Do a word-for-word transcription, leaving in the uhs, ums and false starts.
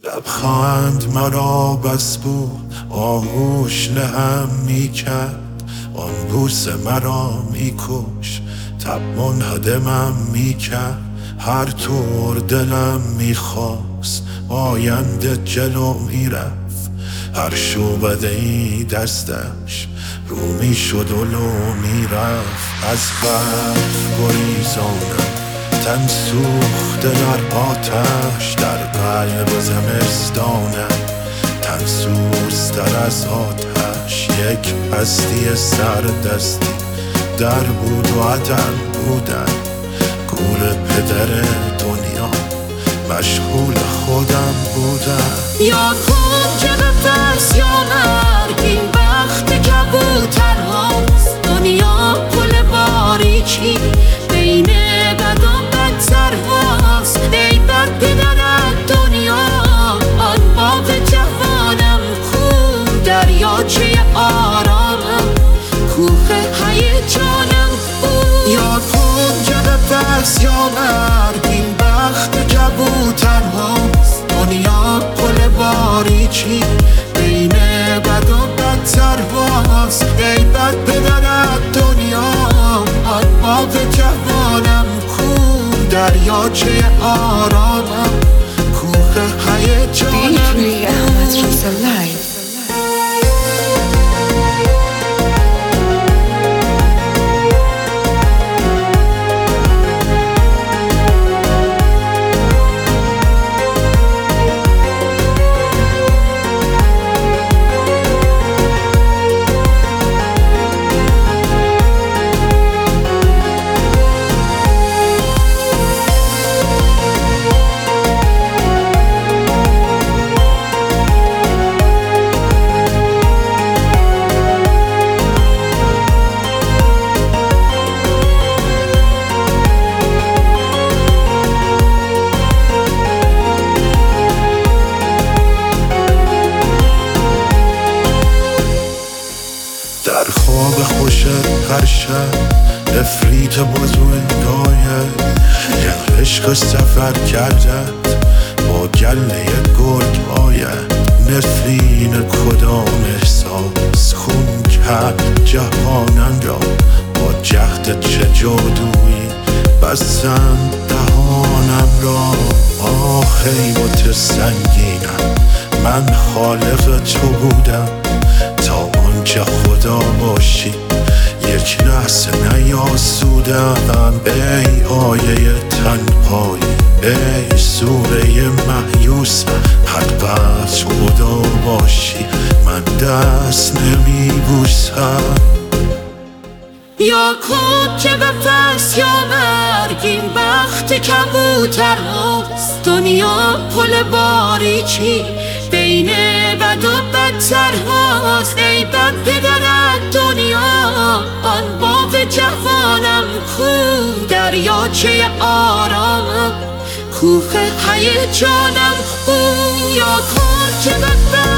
لبخند مرا بس بود آغوش لهم می کرد، آن بوس مرا می کش تب منهدمم می کرد. هر طور دلم می خواست آینده جلو می رفت، هر شعبده ای دستش رو می شد و لو می رفت. از برف گریزانم تن سوخته در آتش، در قلب زمستانم تن سوزتر از آتش. یک هستی سردستی در بود و عدم بودن، گور پدر دنیا مشغول خودم بودم. یا کن که نفس یا مرگ این وقت کبوتر هاست، دنیا پل باریکی بین بد و بدتر هاست. ای بد پدرت دنیا آن باغ جوانم کو دریاچه آرامم کوه هیجانم بود. یا کن که نفس یا مرگ این وقت کبوتر هاست، دنیا پل باریکی بین بد و بدتر هاست. ای بد پدرت دنیا آن باغ جوانم کو دریاچه آرامم کوه هیجانم بود. در خواب خوش هر شب افریت بازوی دایه یه عشق سفر کردت با گله گرگ آید. نفرین کدام احساس خون کرد جهانم را با جهد چه جادویی بستند دهانم را. آه ای بت سنگینم من خالق تو بودم، تا آنکه خدا باشی یک لحظه نیاسودم. ای آیه تنهایی ای سوره مایوسم، حق از خدا باشی من دست نمی بوسم. یا کن که نفس یا مرگ این وقت کبوتر هاست، دنیا پل باریکی بین بد و بدتر هاست. ای بد پدرت دنیا آن باغ جوانم کو دریاچه آرامم کوه هیجانم بود. یا کن که نفس